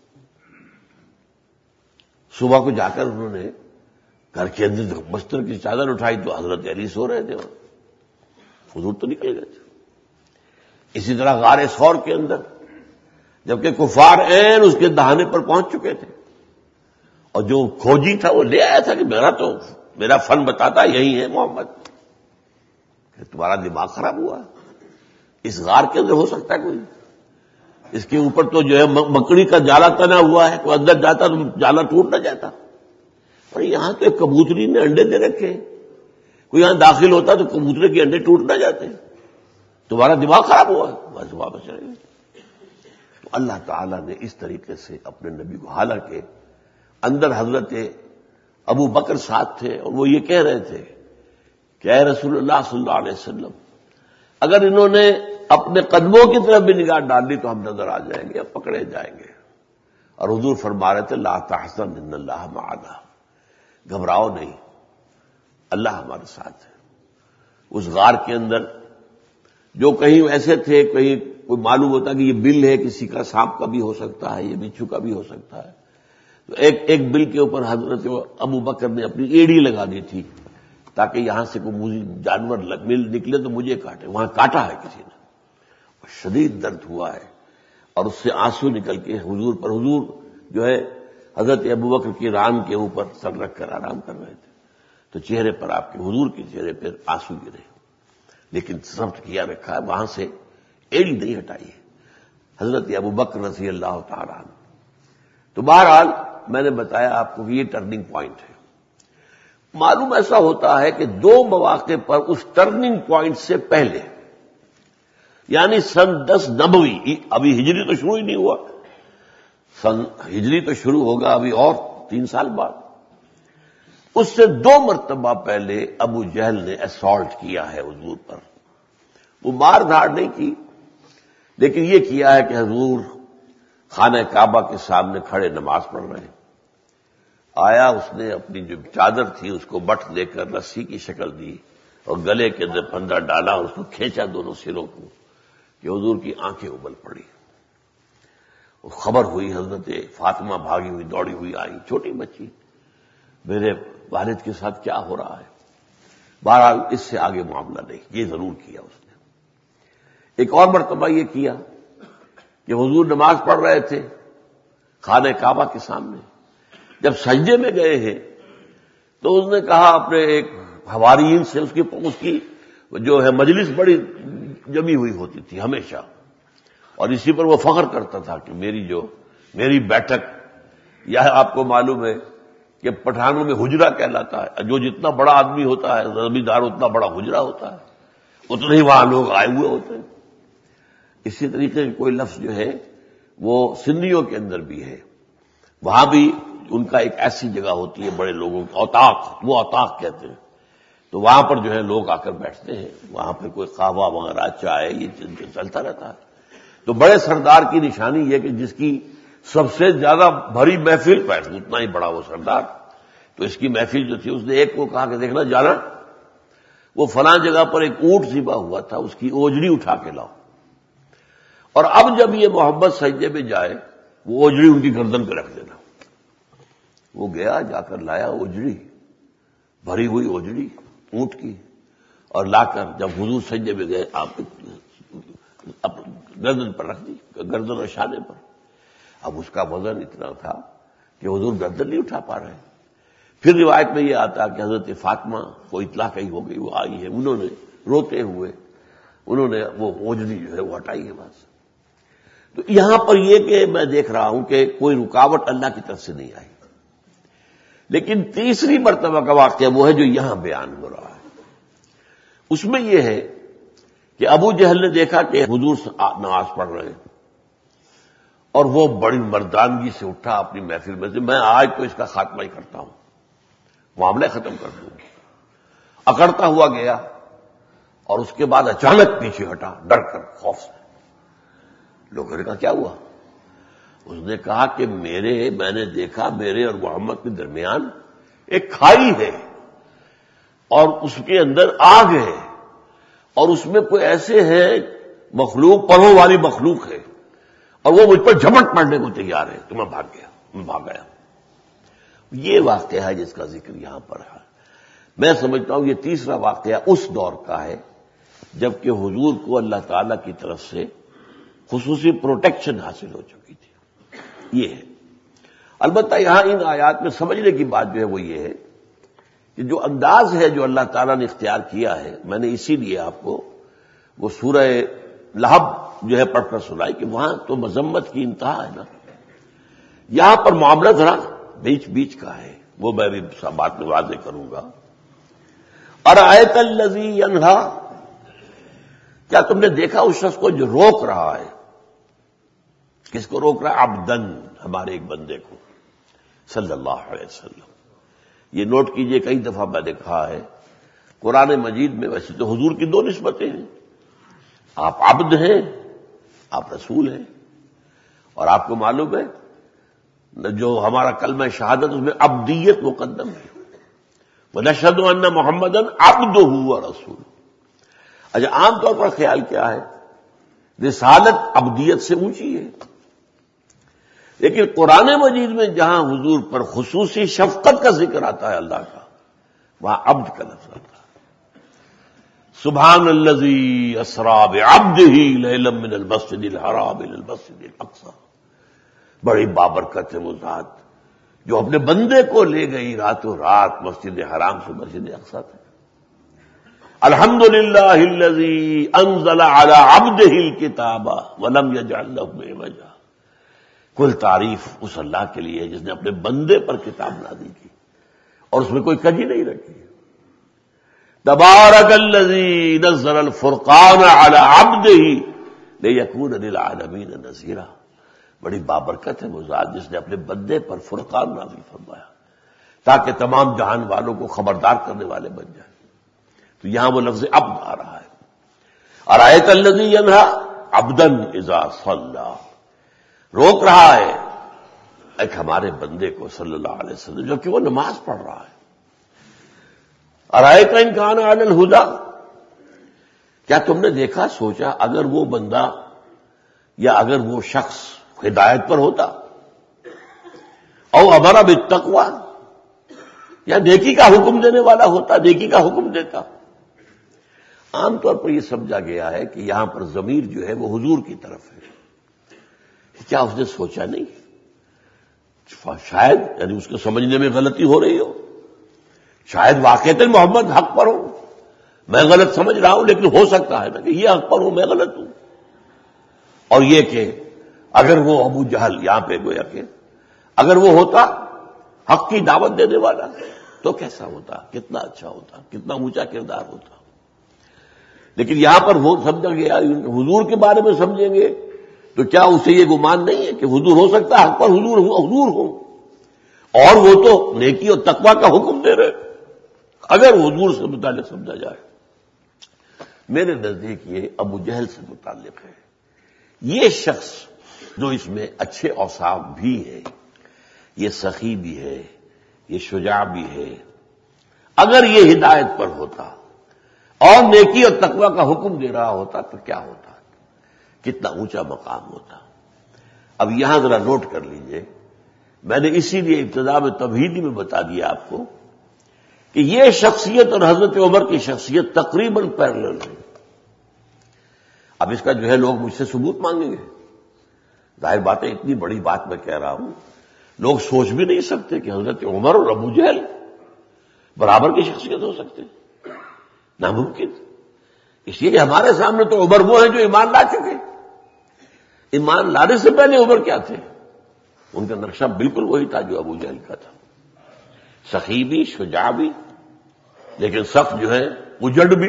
Speaker 1: صبح کو جا کر انہوں نے گھر کے اندر بستر کی چادر اٹھائی تو حضرت علی سو رہے تھے, حضور تو نکل گئے تھے. اسی طرح غار ثور کے اندر جبکہ کفار عین اس کے دہانے پر پہنچ چکے تھے, اور جو کھوجی تھا وہ لے آیا تھا کہ میرا فن بتاتا یہی ہے محمد. کہ تمہارا دماغ خراب ہوا, اس غار کے اندر ہو سکتا ہے کوئی؟ اس کے اوپر تو جو ہے مکڑی کا جالا تنا ہوا ہے, کوئی اندر جاتا تو جالا ٹوٹ نہ جاتا, اور یہاں تو ایک کبوتری نے انڈے دے رکھے, کوئی یہاں داخل ہوتا تو کبوترے کے انڈے ٹوٹ نہ جاتے. تمہارا دماغ خراب ہوا, بس واپس چلے گئے. تو اللہ تعالیٰ نے اس طریقے سے اپنے نبی کو, حالانکہ اندر حضرت ابو بکر ساتھ تھے اور وہ یہ کہہ رہے تھے کہ اے رسول اللہ صلی اللہ علیہ وسلم, اگر انہوں نے اپنے قدموں کی طرف بھی نگاہ ڈال دی تو ہم نظر آ جائیں گے, پکڑے جائیں گے. اور حضور فرما رہے تھے لا تحزن ان اللہ معنا, گھبراؤ نہیں, اللہ ہمارے ساتھ ہے. اس غار کے اندر جو کہیں ایسے تھے, کہیں کوئی معلوم ہوتا کہ یہ بل ہے, کسی کا سانپ کا بھی ہو سکتا ہے, یہ بچھو کا بھی ہو سکتا ہے, تو ایک بل کے اوپر حضرت ابو بکر نے اپنی ایڑی لگا دی تھی تاکہ یہاں سے کوئی جانور نکلے تو مجھے کاٹے. وہاں کاٹا ہے کسی نے, شدید درد ہوا ہے, اور اس سے آنسو نکل کے حضور جو ہے حضرت ابو بکر کی ران کے اوپر سر رکھ کر آرام کر رہے تھے, تو چہرے پر آپ کے حضور کے چہرے پر آنسو گرے, لیکن ضبط کیا رکھا ہے, وہاں سے ایڑی نہیں ہٹائی ہے. حضرت ابو بکر رضی اللہ تعالیٰ عنہ. تو بہرحال میں نے بتایا آپ کو کہ یہ ٹرننگ پوائنٹ ہے. معلوم ایسا ہوتا ہے کہ دو مواقع پر اس ٹرننگ پوائنٹ سے پہلے، یعنی سن 10 نبوی، ابھی ہجری تو شروع ہی نہیں ہوا، ہجری تو شروع ہوگا ابھی اور 3 سال بعد، اس سے 2 مرتبہ پہلے ابو جہل نے اسالٹ کیا ہے حضور پر. وہ مار دھاڑ نہیں کی، لیکن یہ کیا ہے کہ حضور خانہ کعبہ کے سامنے کھڑے نماز پڑھ رہے ہیں. آیا، اس نے اپنی جو چادر تھی اس کو بٹ لے کر رسی کی شکل دی اور گلے کے اندر پھندا ڈالا اور اس کو کھینچا دونوں سروں کو کہ حضور کی آنکھیں ابل پڑی. خبر ہوئی، حضرت فاطمہ بھاگی ہوئی دوڑی ہوئی آئی، چھوٹی بچی، میرے والد کے ساتھ کیا ہو رہا ہے. بہرحال اس سے آگے معاملہ نہیں، یہ ضرور کیا اس نے. ایک اور مرتبہ یہ کیا کہ حضور نماز پڑھ رہے تھے خانہ کعبہ کے سامنے، جب سجدے میں گئے ہیں تو اس نے کہا اپنے ایک حواریین سے، اس کی جو ہے مجلس بڑی جمی ہوئی ہوتی تھی ہمیشہ، اور اسی پر وہ فخر کرتا تھا کہ میری بیٹھک، یا آپ کو معلوم ہے کہ پٹھانوں میں حجرہ کہلاتا ہے، جو جتنا بڑا آدمی ہوتا ہے زمیندار اتنا بڑا حجرہ ہوتا ہے، اتنے ہی وہاں لوگ آئے ہوئے ہوتے ہیں. اسی طریقے کوئی لفظ جو ہے وہ سندھیوں کے اندر بھی ہے، وہاں بھی ان کا ایک ایسی جگہ ہوتی ہے بڑے لوگوں کی، اوطاق، وہ اوطاق کہتے ہیں. تو وہاں پر جو ہے لوگ آ کر بیٹھتے ہیں، وہاں پہ کوئی قہوہ وغیرہ چائے یہ چلتا رہتا ہے. تو بڑے سردار کی نشانی یہ کہ جس کی سب سے زیادہ بھری محفل بیٹھ، اتنا ہی بڑا وہ سردار. تو اس کی محفل جو تھی، اس نے ایک کو کہا کہ دیکھنا جانا، وہ فلاں جگہ پر ایک اونٹ ذبح ہوا تھا، اس کی اوجڑی اٹھا کے لاؤ. اور اب جب یہ محمد سجدے میں جائے، وہ اوجڑی ان کی گردن پہ رکھ دینا. وہ گیا، جا کر لایا اوجڑی، بھری ہوئی اوجڑی اونٹ کی، اور لا کر جب حضور سجدے میں گئے آپ گردن پر رکھ دی، گردن اور شانے پر. اب اس کا وزن اتنا تھا کہ حضور گردن نہیں اٹھا پا رہے. پھر روایت میں یہ آتا کہ حضرت فاطمہ کو اطلاع کہیں ہو گئی، وہ آئی ہے، انہوں نے روتے ہوئے انہوں نے وہ اوجڑی جو ہے وہ ہٹائی ہے بس. تو یہاں پر یہ کہ میں دیکھ رہا ہوں کہ کوئی رکاوٹ اللہ کی طرف سے نہیں آئی. لیکن تیسری مرتبہ کا واقعہ وہ ہے جو یہاں بیان ہو رہا ہے. اس میں یہ ہے کہ ابو جہل نے دیکھا کہ حضور نماز پڑھ رہے ہیں، اور وہ بڑی مردانگی سے اٹھا اپنی محفل میں سے، میں آج تو اس کا خاتمہ ہی کرتا ہوں، معاملہ ختم کر دوں. اکڑتا ہوا گیا اور اس کے بعد اچانک پیچھے ہٹا، ڈر کر، خوف سے. لوگوں نے کہا کیا ہوا؟ اس نے کہا کہ میں نے دیکھا میرے اور محمد کے درمیان ایک کھائی ہے اور اس کے اندر آگ ہے، اور اس میں کوئی ایسے ہے مخلوق، پروں والی مخلوق ہے، اور وہ مجھ پر جھپٹ پڑنے کو تیار ہے. تو میں بھاگ گیا. یہ واقعہ ہے جس کا ذکر یہاں پر ہے. میں سمجھتا ہوں یہ تیسرا واقعہ اس دور کا ہے جبکہ حضور کو اللہ تعالی کی طرف سے خصوصی پروٹیکشن حاصل ہو چکی تھی. یہ ہے. البتہ یہاں ان آیات میں سمجھنے کی بات جو ہے وہ یہ ہے کہ جو انداز ہے جو اللہ تعالیٰ نے اختیار کیا ہے، میں نے اسی لیے آپ کو وہ سورہ لہب جو ہے پڑھ کر سنائی کہ وہاں تو مذمت کی انتہا ہے نا. یہاں پر معاملہ ذرا بیچ بیچ کا ہے، وہ میں بھی بات میں واضح کروں گا. ارأیت الذی ینہا، کیا تم نے دیکھا اس شخص کو جو روک رہا ہے؟ کس کو روک رہا ہے؟ عبدن، ہمارے ایک بندے کو، صلی اللہ علیہ وسلم. یہ نوٹ کیجئے، کئی دفعہ میں نے کہا ہے قرآن مجید میں ویسے تو حضور کی 2 نسبتیں ہیں، آپ عبد ہیں، آپ رسول ہیں. اور آپ کو معلوم ہے جو ہمارا کلمہ شہادت اس میں عبدیت مقدم ہے، وَنَشْهَدُ أَنَّ مُحَمَّدًا عَبْدُهُ وَرَسُولُهُ. اچھا، عام طور پر خیال کیا ہے، رسالت عبدیت سے اونچی ہے، لیکن قرآن مجید میں جہاں حضور پر خصوصی شفقت کا ذکر آتا ہے اللہ کا، وہاں عبد کا لفظ آتا ہے. سبحان الذی اسری بعبدہ لیلا من المسجد الحرام الى المسجد الاقصی. بڑی بابرکت ہے وہ ذات جو اپنے بندے کو لے گئی راتوں رات مسجد حرام سے مسجد اقصی تک. الحمدللہ الذی انزل علی عبدہ الکتاب ولم یجعل لہ عوجا. کل تعریف اس اللہ کے لیے جس نے اپنے بندے پر کتاب نازل کی اور اس میں کوئی کجی نہیں رکھی. تبارک الذی نزل الفرقان علی عبدہ لیکون للعالمین نذیرا. بڑی بابرکت ہے وہ ذات جس نے اپنے بندے پر فرقان نازل فرمایا تاکہ تمام جہان والوں کو خبردار کرنے والے بن جائیں. تو یہاں وہ لفظ عبد آ رہا ہے. ارایت الذی ینہا عبدا اذا صلی، روک رہا ہے ایک ہمارے بندے کو صلی اللہ علیہ وسلم جو کہ وہ نماز پڑھ رہا ہے. ارایت ان کان علی الہدی، کیا تم نے دیکھا سوچا اگر وہ بندہ یا اگر وہ شخص ہدایت پر ہوتا، او امر بالتقوی، یا نیکی کا حکم دینے والا ہوتا، نیکی کا حکم دیتا. عام طور پر یہ سمجھا گیا ہے کہ یہاں پر ضمیر جو ہے وہ حضور کی طرف ہے. کیا اس نے سوچا نہیں؟ شاید یعنی اس کو سمجھنے میں غلطی ہو رہی ہو، شاید واقعتاً محمد حق پر ہو، میں غلط سمجھ رہا ہوں، لیکن ہو سکتا ہے نا کہ یہ حق پر ہوں میں غلط ہوں. اور یہ کہ اگر وہ ابو جہل یہاں پہ گویا کہ اگر وہ ہوتا حق کی دعوت دینے والا تو کیسا ہوتا، کتنا اچھا ہوتا، کتنا اونچا کردار ہوتا. لیکن یہاں پر وہ سمجھا گیا حضور کے بارے میں سمجھیں گے تو کیا اسے یہ گمان نہیں ہے کہ حضور ہو سکتا ہے حق پر حضور ہو، اور وہ تو نیکی اور تقوی کا حکم دے رہے اگر حضور سے متعلق سمجھا جائے. میرے نزدیک یہ ابو جہل سے متعلق ہے. یہ شخص جو اس میں اچھے اوصاف بھی ہے، یہ سخی بھی ہے، یہ شجاع بھی ہے، اگر یہ ہدایت پر ہوتا اور نیکی اور تقوی کا حکم دے رہا ہوتا تو کیا ہوتا، کتنا اونچا مقام ہوتا. اب یہاں ذرا نوٹ کر لیجئے، میں نے اسی لیے ابتدا میں تمہیدی میں بتا دیا آپ کو کہ یہ شخصیت اور حضرت عمر کی شخصیت تقریباً پیرلل ہے. اب اس کا جو ہے لوگ مجھ سے ثبوت مانگیں گے. ظاہر بات ہے اتنی بڑی بات میں کہہ رہا ہوں، لوگ سوچ بھی نہیں سکتے کہ حضرت عمر اور ابو جہل برابر کی شخصیت ہو سکتے، ناممکن. اس لیے کہ ہمارے سامنے تو عمر وہ ہیں جو ایمان لا چکے. ایمان لانے سے پہلے عمر کیا تھے؟ ان کا نقشہ بالکل وہی تھا جو ابو جہل کا تھا. سخی بھی، شجاع بھی، لیکن سخت جو ہے اجڑ بھی،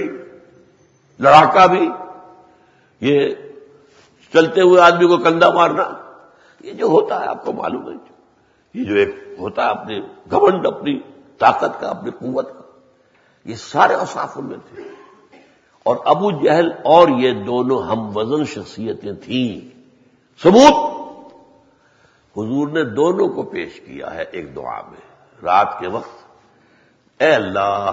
Speaker 1: لڑاکا بھی. یہ چلتے ہوئے آدمی کو کندھا مارنا، یہ جو ہوتا ہے آپ کو معلوم ہے، یہ جو ایک ہوتا ہے اپنے گھمنڈ، اپنی طاقت کا، اپنی قوت کا، یہ سارے اوصاف ان میں تھے. اور ابو جہل اور یہ دونوں ہم وزن شخصیتیں تھیں. ثبوت حضور نے دونوں کو پیش کیا ہے ایک دعا میں رات کے وقت. اے اللہ،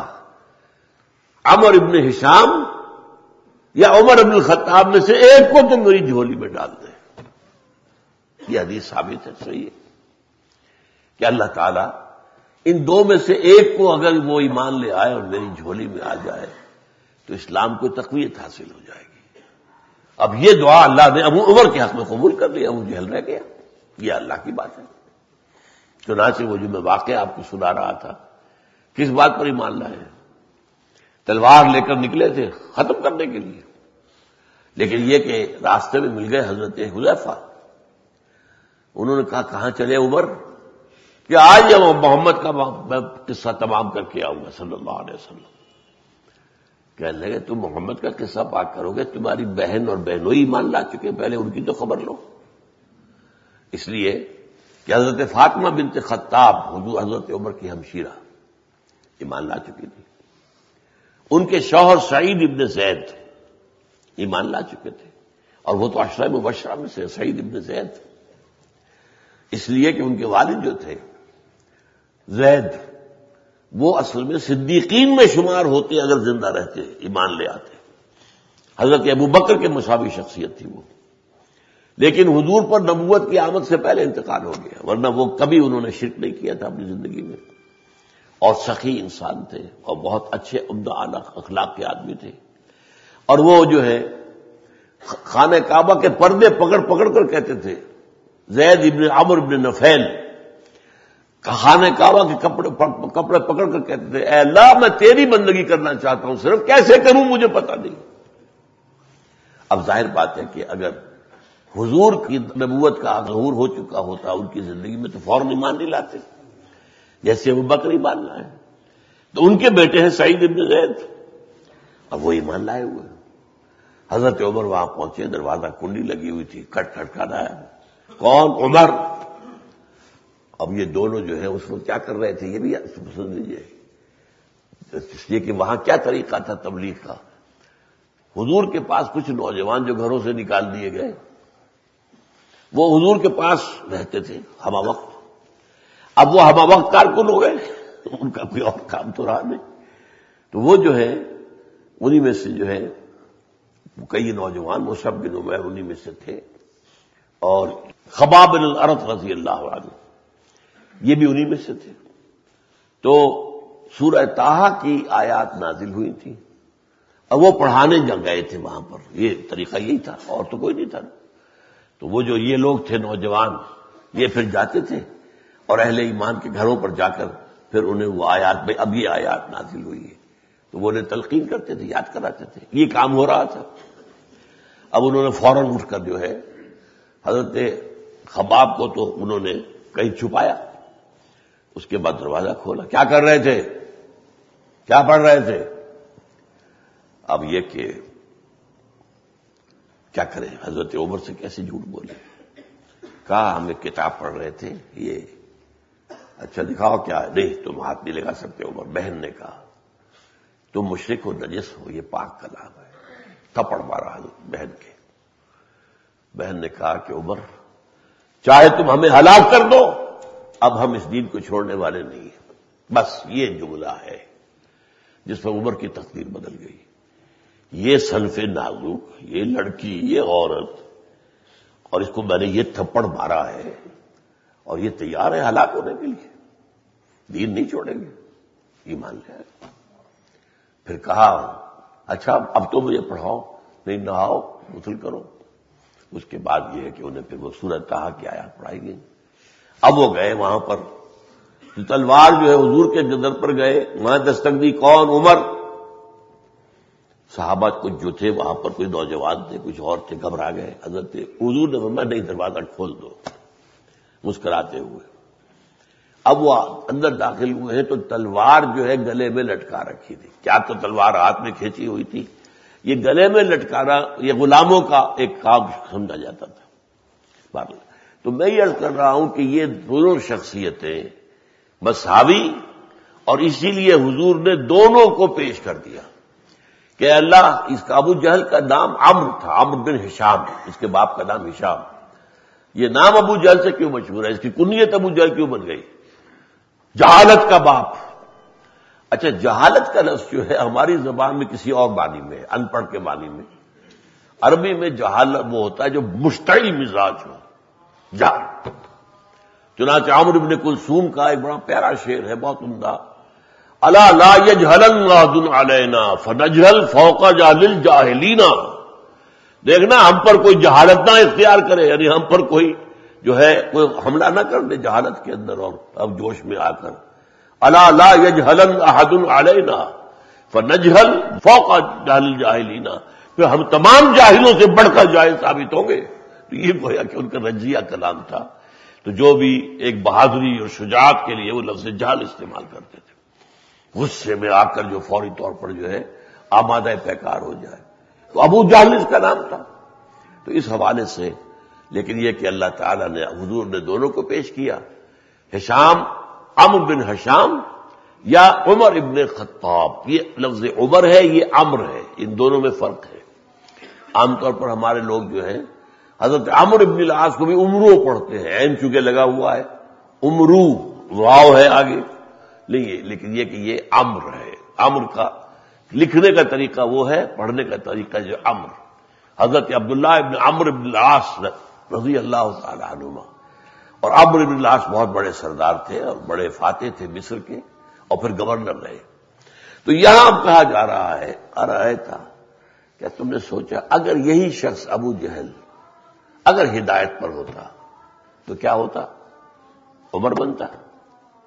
Speaker 1: عمر ابن ہشام یا عمر ابن الخطاب میں سے ایک کو تو میری جھولی میں ڈال دے. یہ حدیث ثابت ہے، صحیح ہے کہ اللہ تعالیٰ ان دو میں سے ایک کو اگر وہ ایمان لے آئے اور میری جھولی میں آ جائے تو اسلام کو تقویت حاصل ہو جائے گی. اب یہ دعا اللہ نے ابو عمر کے حق میں قبول کر لیا، ابو جہل رہ گیا. یہ اللہ کی بات ہے. چنانچہ وہ جو میں واقعہ آپ کو سنا رہا تھا، کس بات پر ایمان لائے؟ تلوار لے کر نکلے تھے ختم کرنے کے لیے، لیکن یہ کہ راستے میں مل گئے حضرت حذیفہ. انہوں نے کہا کہاں چلے عمر؟ کہ آج محمد کا میں قصہ تمام کر کے آؤں گا صلی اللہ علیہ وسلم. کہنے لگے تم محمد کا قصہ پاک کرو گے؟ تمہاری بہن اور بہنوئی ایمان لا چکے، پہلے ان کی تو خبر لو. اس لیے کہ حضرت فاطمہ بنت خطاب حضرت عمر کی ہمشیرہ ایمان لا چکی تھی. ان کے شوہر سعید ابن زید ایمان لا چکے تھے، اور وہ تو عشرہ مبشرہ میں سے سعید ابن زید. اس لیے کہ ان کے والد جو تھے زید، وہ اصل میں صدیقین میں شمار ہوتے اگر زندہ رہتے ایمان لے آتے. حضرت ابو بکر کے مساوی شخصیت تھی وہ، لیکن حضور پر نبوت کی آمد سے پہلے انتقال ہو گیا، ورنہ وہ کبھی انہوں نے شرک نہیں کیا تھا اپنی زندگی میں. اور سخی انسان تھے اور بہت اچھے عمدہ اخلاق کے آدمی تھے. اور وہ جو ہے خانہ کعبہ کے پردے پکڑ پکڑ کر کہتے تھے زید ابن عمرو ابن نفیل خانہ کعبہ کے کپڑے پکڑ کر کہتے تھے اے اللہ میں تیری بندگی کرنا چاہتا ہوں، صرف کیسے کروں مجھے پتہ نہیں۔ اب ظاہر بات ہے کہ اگر حضور کی نبوت کا ظہور ہو چکا ہوتا ان کی زندگی میں تو فوراً ایمان نہیں لاتے، جیسے وہ بکر ایمان لائے، تو ان کے بیٹے ہیں سعید ابن زید، اب وہ ایمان لائے ہوئے۔ حضرت عمر وہاں پہنچے، دروازہ کنڈی لگی ہوئی تھی، کھٹکھٹانا ہے، کون؟ عمر۔ اب یہ دونوں جو ہے اس وقت کیا کر رہے تھے یہ بھی سن لیجیے، اس لیے کہ وہاں کیا طریقہ تھا تبلیغ کا۔ حضور کے پاس کچھ نوجوان جو گھروں سے نکال دیے گئے وہ حضور کے پاس رہتے تھے ہمہ وقت، اب وہ ہمہ وقت کارکن ہو گئے، ان کا کوئی اور کام تو رہا نہیں، تو وہ جو ہے انہی میں سے جو ہے کئی نوجوان مصعب بن عمیر انہی میں سے تھے، اور خباب بن الارت رضی اللہ عنہ یہ بھی انہی میں سے تھے۔ تو سورہ طٰہٰ کی آیات نازل ہوئی تھی اور وہ پڑھانے گئے تھے وہاں پر، یہ طریقہ یہی تھا، اور تو کوئی نہیں تھا۔ تو وہ جو یہ لوگ تھے نوجوان، یہ پھر جاتے تھے اور اہل ایمان کے گھروں پر جا کر پھر انہیں وہ آیات میں اب یہ آیات نازل ہوئی ہے تو وہ انہیں تلقین کرتے تھے، یاد کراتے تھے، یہ کام ہو رہا تھا۔ اب انہوں نے فوراً اٹھ کر جو ہے حضرت خباب کو تو انہوں نے کہیں چھپایا، اس کے بعد دروازہ کھولا، کیا کر رہے تھے، کیا پڑھ رہے تھے؟ اب یہ کہ کیا کریں، حضرت عمر سے کیسے جھوٹ بولے، کہا ہم ایک کتاب پڑھ رہے تھے، یہ اچھا دکھاؤ کیا ہے، نہیں تم ہاتھ نہیں لگا سکتے عمر۔ بہن نے کہا تم مشرک ہو، نجس ہو، یہ پاک کلام ہے، تھپڑ مارا بہن کے۔ بہن نے کہا کہ عمر چاہے تم ہمیں ہلاک کر دو، اب ہم اس دین کو چھوڑنے والے نہیں ہیں۔ بس یہ جملہ ہے جس پر عمر کی تقدیر بدل گئی۔ یہ صنف نازک، یہ لڑکی، یہ عورت، اور اس کو میں نے یہ تھپڑ مارا ہے اور یہ تیار ہے ہلاک ہونے کے لیے، دین نہیں چھوڑیں گے، ایمان لے آئے۔ پھر کہا اچھا اب تو مجھے پڑھاؤ، نہیں نہاؤ غسل کرو۔ اس کے بعد یہ ہے کہ انہیں پھر وہ سورہ طٰہٰ کی آیات پڑھائی گئی۔ اب وہ گئے وہاں پر، تلوار جو ہے حضور کے گردن پر گئے، وہاں دستک دی، کون؟ عمر۔ صحابہ کچھ جو تھے وہاں پر کوئی نوجوان تھے، کچھ اور تھے، گھبرا گئے۔ حضرت حضور نے فرمایا نہیں دروازہ کھول دو، مسکراتے ہوئے۔ اب وہ اندر داخل ہوئے ہیں تو تلوار جو ہے گلے میں لٹکا رکھی تھی، کیا تو تلوار ہاتھ میں کھینچی ہوئی تھی، یہ گلے میں لٹکانا یہ غلاموں کا ایک کام سمجھا جاتا تھا۔ تو میں یہ عرض کر رہا ہوں کہ یہ دونوں شخصیتیں مساوی، اور اسی لیے حضور نے دونوں کو پیش کر دیا کہ اللہ، اس کا ابو جہل کا نام عمرو تھا، عمرو بن ہشام، اس کے باپ کا نام ہشام۔ یہ نام ابو جہل سے کیوں مشہور ہے، اس کی کنیت ابو جہل کیوں بن گئی؟ جہالت کا باپ۔ اچھا جہالت کا لفظ جو ہے ہماری زبان میں کسی اور معنی میں ہے، ان پڑھ کے معنی میں۔ عربی میں جہالت وہ ہوتا ہے جو مشتعل مزاج ہو، جہل۔ چنانچہ عمرو بن کلثوم کا ایک بڑا پیارا شعر ہے، بہت عمدہ، الا لا یجہلن احد علینا فنجہل فوق جہل الجاہلین۔ دیکھنا ہم پر کوئی جہالت نہ اختیار کرے، یعنی ہم پر کوئی جو ہے کوئی حملہ نہ کر دے جہالت کے اندر اور اب جوش میں آ کر۔ الا لا یجہلن احد علینا فنجہل فوق جہل الجاہلین، پھر ہم تمام جاہلوں سے بڑھ کر جاہل ثابت ہوں گے۔ تو یہ گویا کہ ان کا رجزیہ کلام تھا، تو جو بھی ایک بہادری اور شجاعت کے لیے وہ لفظ جہل استعمال کرتے تھے، غصے میں آ کر جو فوری طور پر جو ہے آمادہ پیکار ہو جائے، تو ابو جہل اس کا نام تھا۔ تو اس حوالے سے لیکن یہ کہ اللہ تعالیٰ نے حضور نے دونوں کو پیش کیا، ہشام، عمرو بن ہشام یا عمر ابن خطاب۔ یہ لفظ عمر ہے، یہ عمرو ہے، ان دونوں میں فرق ہے۔ عام طور پر ہمارے لوگ جو ہیں حضرت عمرو ابن العاص کو بھی عمرو پڑھتے ہیں، عین چونکہ لگا ہوا ہے، عمرو واو ہے آگے، لیکن یہ کہ یہ عمرو ہے۔ عمرو کا لکھنے کا طریقہ وہ ہے، پڑھنے کا طریقہ جو عمرو۔ حضرت عبداللہ ابن عمرو ابن العاص رضی اللہ تعالی عنہما، اور عمرو ابن العاص بہت بڑے سردار تھے اور بڑے فاتح تھے مصر کے، اور پھر گورنر رہے۔ تو یہاں کہا جا رہا ہے، تھا کیا تم نے سوچا اگر یہی شخص ابو جہل اگر ہدایت پر ہوتا تو کیا ہوتا؟ عمر بنتا،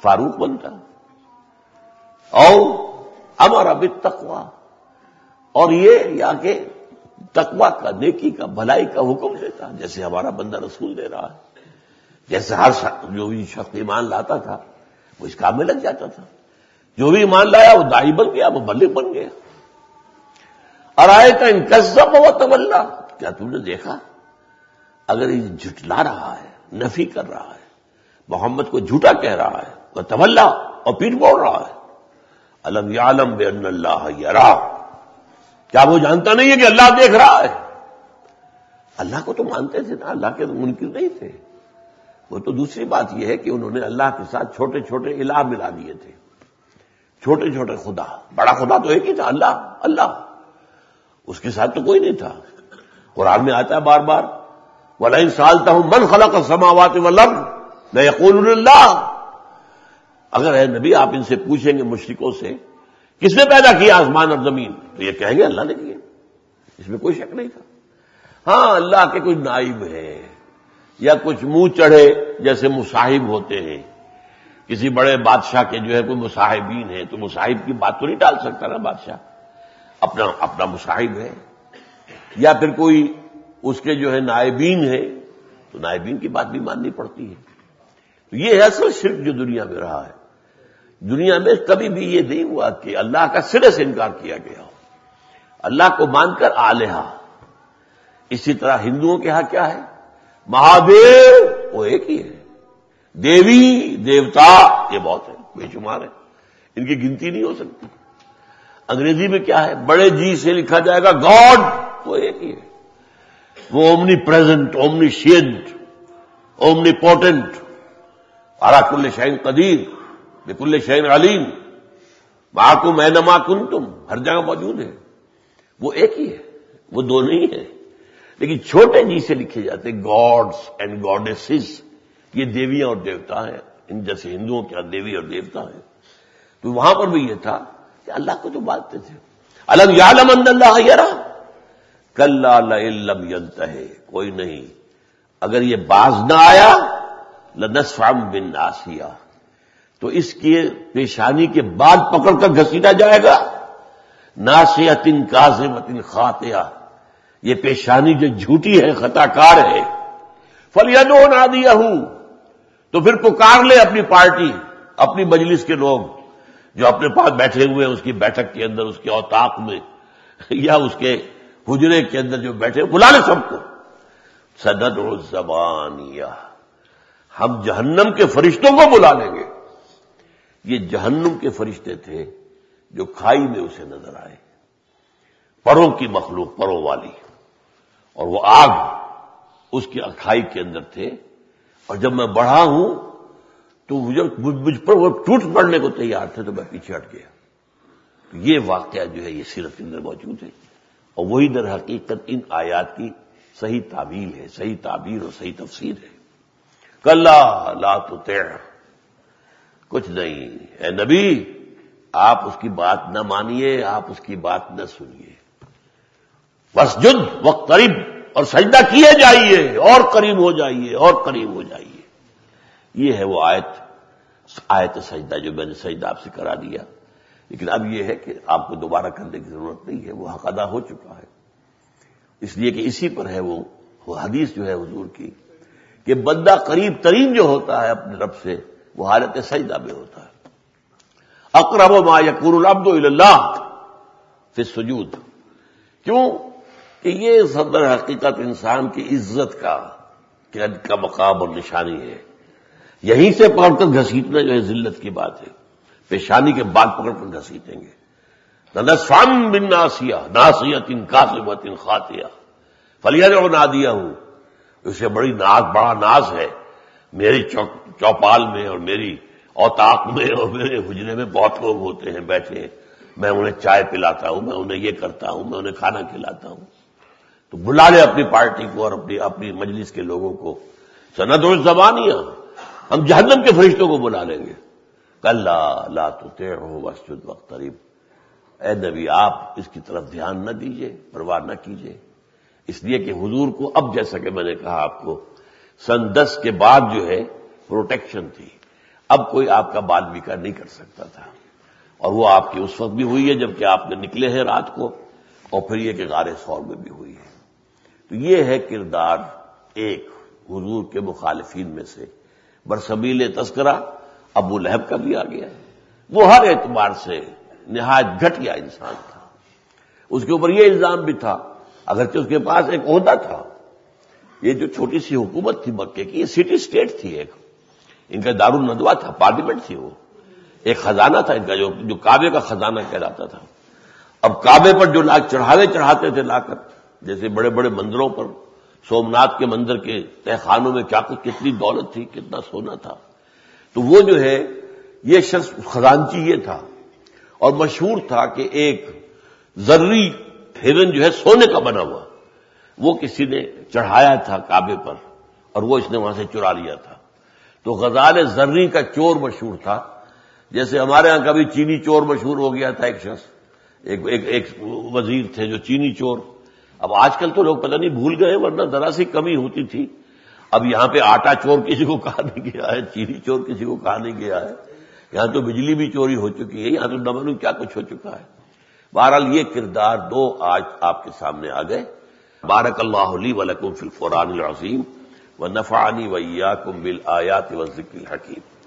Speaker 1: فاروق بنتا. اور امر بالتقوی، اور یہ یا کہ تقوی کا، نیکی کا، بھلائی کا حکم دیتا، جیسے ہمارا بندہ رسول دے رہا ہے. جیسے ہر جو بھی شخص ایمان لاتا تھا وہ اس کام میں لگ جاتا تھا. جو بھی ایمان لایا وہ داعی بن گیا، مبلغ بن گیا. ارائیت ان کذب وتولی، کیا تم نے دیکھا اگر یہ جھٹلا رہا ہے، نفی کر رہا ہے، محمد کو جھوٹا کہہ رہا ہے، وتولی، اور پیٹ موڑ رہا ہے. الم یعلم بان اللہ یرا، کیا وہ جانتا نہیں ہے کہ اللہ دیکھ رہا ہے؟ اللہ کو تو مانتے تھے نا، اللہ کے تو منکر نہیں تھے. وہ تو دوسری بات یہ ہے کہ انہوں نے اللہ کے ساتھ چھوٹے چھوٹے الہ ملا دیے تھے، چھوٹے چھوٹے خدا. بڑا خدا تو ایک ہی تھا، اللہ. اللہ اس کے ساتھ تو کوئی نہیں تھا. قرآن میں آتا ہے بار بار، وَلَئِن سَأَلْتَهُم مَّنْ خَلَقَ السَّمَاوَاتِ وَالْأَرْضَ لَيَقُولُنَّ اللَّهُ، اگر اے نبی آپ ان سے پوچھیں گے مشرکوں سے کس نے پیدا کیا آسمان اور زمین، تو یہ کہیں گے اللہ نے کیا. اس میں کوئی شک نہیں تھا. ہاں اللہ کے کوئی نائب ہے یا کچھ منہ چڑھے جیسے مصاحب ہوتے ہیں، کسی بڑے بادشاہ کے جو ہے کوئی مصاحبین ہیں، تو مصاحب کی بات تو نہیں ٹال سکتا نا بادشاہ، اپنا مصاحب ہے. یا پھر کوئی اس کے جو ہے نائبین ہیں، تو نائبین کی بات بھی ماننی پڑتی ہے. تو یہ ہے اصل شرک جو دنیا میں رہا ہے. دنیا میں کبھی بھی یہ نہیں ہوا کہ اللہ کا سرے سے انکار کیا گیا ہو، اللہ کو مان کر آلہہ. اسی طرح ہندوؤں کے ہاں کیا ہے، مہادیو وہ ایک ہی ہے، دیوی دیوتا یہ بہت ہے، بے شمار ہے، ان کی گنتی نہیں ہو سکتی. انگریزی میں کیا ہے، بڑے جی سے لکھا جائے گا گاڈ، وہ ایک ہی ہے. وہ omnipresent, omniscient, omnipotent, علی کل شیء قدیر، بکل شیء علیم، معکم اینما کنتم، ہر جگہ موجود ہے. وہ ایک ہی ہے، وہ دو نہیں ہے. لیکن چھوٹے جی سے لکھے جاتے گاڈز اینڈ گاڈیسز، یہ دیویاں اور دیوتا ہیں. ان جیسے ہندوؤں کے دیوی اور دیوتا ہیں. تو وہاں پر بھی یہ تھا کہ اللہ کو تو مانتے تھے. الم یعلم ان اللہ یرا، کلا لئن لم ینتہ، کوئی نہیں اگر یہ باز نہ آیا، لنصفعا بالناصیہ، تو اس کی پیشانی کے بال پکڑ کر گھسیٹا جائے گا. ناصیۃ کاذبۃ خاطئہ، یہ پیشانی جو جھوٹی ہے، خطا کار ہے. فلیدعو نادیہ، تو پھر پکار لے اپنی پارٹی، اپنی مجلس کے لوگ جو اپنے پاس بیٹھے ہوئے ہیں، اس کی بیٹھک کے اندر، اس کے اوطاق میں یا اس کے حجرے کے اندر جو بیٹھے، بلا لے سب کو. سندعو الزبانیہ، ہم جہنم کے فرشتوں کو بلا لیں گے. یہ جہنم کے فرشتے تھے جو کھائی میں اسے نظر آئے، پروں کی مخلوق، پروں والی، اور وہ آگ اس کی کھائی کے اندر تھے. اور جب میں بڑھا ہوں تو مجھ پر وہ ٹوٹ پڑنے کو تیار تھے، تو میں پیچھے ہٹ گیا. تو یہ واقعہ جو ہے یہ سیرت کے اندر موجود ہے، اور وہی در حقیقت ان آیات کی صحیح تعبیر ہے، صحیح تعبیر اور صحیح تفسیر ہے. کلا لا تطع، کچھ نہیں اے نبی آپ اس کی بات نہ مانیے، آپ اس کی بات نہ سنیے. واسجد واقترب، اور سجدہ کیے جائیے اور قریب ہو جائیے اور قریب ہو جائیے. یہ ہے وہ آیت سجدہ جو میں نے سجدہ آپ سے کرا دیا. لیکن اب یہ ہے کہ آپ کو دوبارہ کرنے کی ضرورت نہیں ہے، وہ حق ادا ہو چکا ہے. اس لیے کہ اسی پر ہے وہ حدیث جو ہے حضور کی کہ بندہ قریب ترین جو ہوتا ہے اپنے رب سے وہ حالت سجدہ میں ہوتا ہے. اقرب ما یکون العبد الی اللہ فی السجود. کیوں کہ یہ صدر حقیقت انسان کی عزت کا مقام اور نشانی ہے. یہیں سے پکڑ کر گھسیٹنا جو ہے ذلت کی بات ہے. پیشانی کے بال پکڑ کر گھسیٹیں گے. لنصفعا بالناصیہ، ناصیۃ کاذبۃ خاطئہ، فلیدعو نادیہ. اسے بڑا ناز ہے میری چوپال میں اور میری اوطاق میں اور میرے حجرے میں بہت لوگ ہوتے ہیں بیٹھے ہیں، میں انہیں چائے پلاتا ہوں، میں انہیں یہ کرتا ہوں، میں انہیں کھانا کھلاتا ہوں. تو بلا لے اپنی پارٹی کو اور اپنی مجلس کے لوگوں کو. سندعو الزبانیہ، ہم جہنم کے فرشتوں کو بلا لیں گے. کلا لا تطعہ واسجد واقترب. اے نبی آپ اس کی طرف دھیان نہ دیجیے، پرواہ نہ کیجیے. اس لیے کہ حضور کو اب جیسا کہ میں نے کہا آپ کو سن 10 کے بعد جو ہے پروٹیکشن تھی. اب کوئی آپ کا بال بیکا نہیں کر سکتا تھا، اور وہ آپ کی اس وقت بھی ہوئی ہے جبکہ آپ نے نکلے ہیں رات کو، اور پھر یہ کہ غار ثور میں بھی ہوئی ہے۔ تو یہ ہے کردار ایک حضور کے مخالفین میں سے، برسبیل تذکرہ ابو لہب کا بھی آ گیا ہے۔ وہ ہر اعتبار سے نہایت گھٹیا انسان تھا، اس کے اوپر یہ الزام بھی تھا، اگرچہ اس کے پاس ایک عہدہ تھا، یہ جو چھوٹی سی حکومت تھی مکے کی، یہ سٹی سٹیٹ تھی، ایک ان کا دارالندوہ تھا، پارلیمنٹ تھی، وہ ایک خزانہ تھا ان کا جو کعبے کا خزانہ کہلاتا تھا۔ اب کعبے پر جو لاکھ چڑھاوے چڑھاتے تھے لا کر، جیسے بڑے بڑے مندروں پر، سومناتھ کے مندر کے تہ خانوں میں کیا کچھ کتنی دولت تھی، کتنا سونا تھا، تو وہ جو ہے یہ شخص خزانچی یہ تھا، اور مشہور تھا کہ ایک زرعی ہرن جو ہے سونے کا بنا ہوا، وہ کسی نے چڑھایا تھا کعبے پر، اور وہ اس نے وہاں سے چرا لیا تھا۔ تو غزال زرعی کا چور مشہور تھا، جیسے ہمارے ہاں کبھی چینی چور مشہور ہو گیا تھا، ایک شخص ایک وزیر تھے جو چینی چور۔ اب آج کل تو لوگ پتہ نہیں بھول گئے، ورنہ ذرا سی کمی ہوتی تھی۔ اب یہاں پہ آٹا چور کسی کو کہا نہیں گیا ہے، چینی چور کسی کو کہا نہیں گیا ہے، یہاں تو بجلی بھی چوری ہو چکی ہے، یہاں تو نہ معلوم کیا کچھ ہو چکا ہے۔ بہرحال یہ کردار دو آج آپ کے سامنے آ گئے۔ بارک اللہ لی ولکم فی القرآن العظیم ونفعنی وإیاکم بالآیات والذکر الحکیم۔